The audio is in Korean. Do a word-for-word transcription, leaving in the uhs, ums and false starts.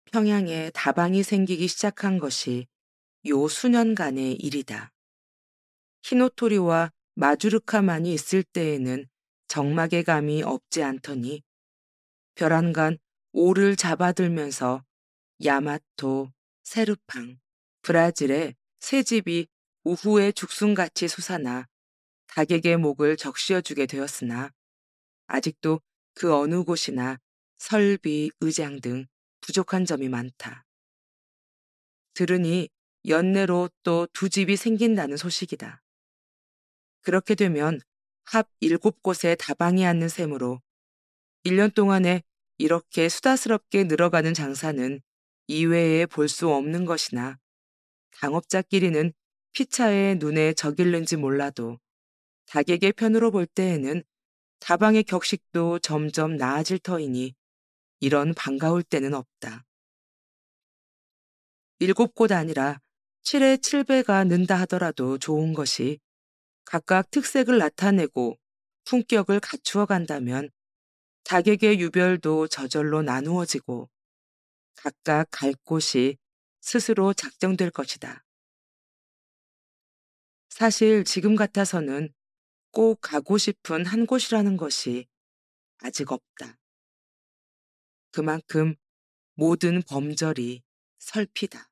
평양에 다방이 생기기 시작한 것이 요 수년간의 일이다. 히노토리와 마주르카만이 있을 때에는 적막의 감이 없지 않더니 벼랑간 오를 잡아들면서 야마토, 세르팡, 브라질의 새 집이 우후에 죽순같이 솟아나 닭에게 목을 적시어주게 되었으나 아직도 그 어느 곳이나 설비, 의장 등 부족한 점이 많다. 들으니 연내로 또 두 집이 생긴다는 소식이다. 그렇게 되면 합 일곱 곳에 다방이 앉는 셈으로 일 년 동안에 이렇게 수다스럽게 늘어가는 장사는 이외에 볼 수 없는 것이나 당업자끼리는 피차에 눈에 적일는지 몰라도 닭에게 편으로 볼 때에는 다방의 격식도 점점 나아질 터이니 이런 반가울 때는 없다. 일곱 곳 아니라 칠에 칠배가 는다 하더라도 좋은 것이 각각 특색을 나타내고 품격을 갖추어 간다면 닭에게 유별도 저절로 나누어지고 각각 갈 곳이 스스로 작정될 것이다. 사실 지금 같아서는 꼭 가고 싶은 한 곳이라는 것이 아직 없다. 그만큼 모든 범절이 설피다.